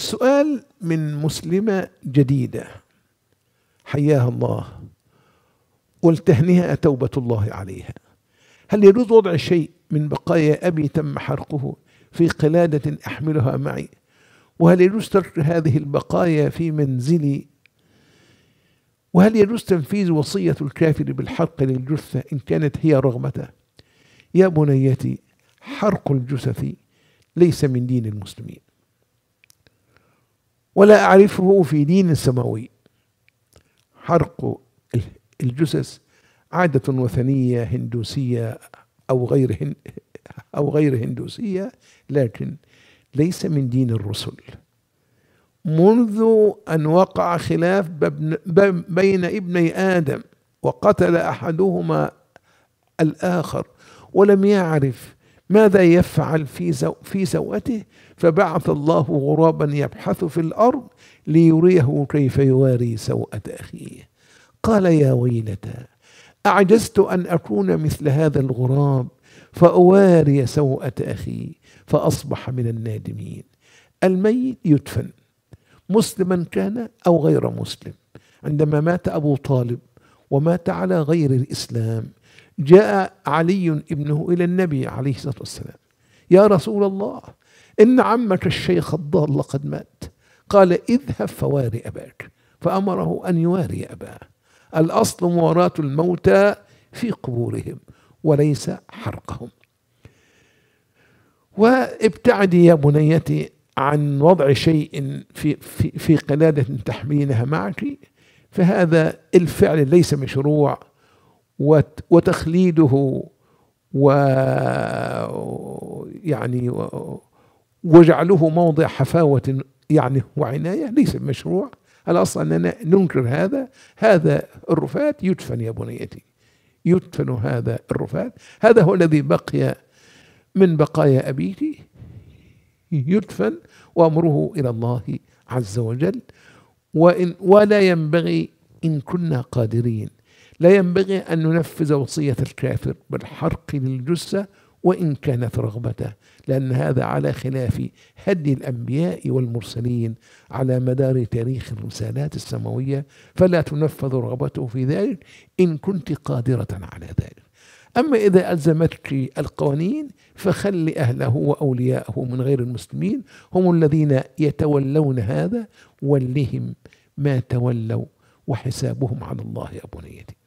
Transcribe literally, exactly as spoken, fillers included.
السؤال من مسلمة جديدة حياها الله والتهنئة توبة الله عليها: هل يجوز وضع شيء من بقايا أبي تم حرقه في قلادة أحملها معي؟ وهل يجوز ترك هذه البقايا في منزلي؟ وهل يجوز تنفيذ وصية الكافر بالحرق للجثة إن كانت هي رغبته؟ يا بنيتي، حرق الجثث ليس من دين المسلمين، ولا أعرفه في دين سماوي. حرق الجثث عادة وثنية هندوسية أو غير هن أو غير هندوسية، لكن ليس من دين الرسل. منذ أن وقع خلاف بين ابني آدم وقتل أحدهما الآخر ولم يعرف ماذا يفعل في زو في سوءته، فبعث الله غرابا يبحث في الأرض ليريه كيف يواري سوءة أخيه. قال: يا ويلتى، أعجزت أن أكون مثل هذا الغراب فأواري سوءة أخي، فأصبح من النادمين. الميت يدفن مسلما كان أو غير مسلم. عندما مات أبو طالب ومات على غير الإسلام، جاء علي ابنه إلى النبي عليه الصلاة والسلام: يا رسول الله، إن عمك الشيخ الضال قد مات. قال: اذهب فواري أباك، فأمره أن يواري أباه. الأصل مواراة الموتى في قبورهم وليس حرقهم. وابتعدي يا بنيتي عن وضع شيء في, في, في قلادة تحملينها معك، فهذا الفعل ليس مشروع، وتخليده ويعني وجعله موضع حفاوة يعني وعناية ليس مشروع. الأصل أننا ننكر هذا. هذا الرفات يدفن يا بنيتي، يدفن هذا الرفات. هذا هو الذي بقي من بقايا أبيك، يدفن وأمره إلى الله عز وجل. وإن ولا ينبغي إن كنا قادرين لا ينبغي أن ننفذ وصية الكافر بالحرق للجثة وإن كانت رغبته، لأن هذا على خلاف هدي الأنبياء والمرسلين على مدار تاريخ الرسالات السماوية، فلا تنفذ رغبته في ذلك إن كنت قادرة على ذلك. أما إذا ألزمتك القوانين فخلي أهله وأولياءه من غير المسلمين هم الذين يتولون هذا، ولهم ما تولوا وحسابهم على الله يا بنيتي.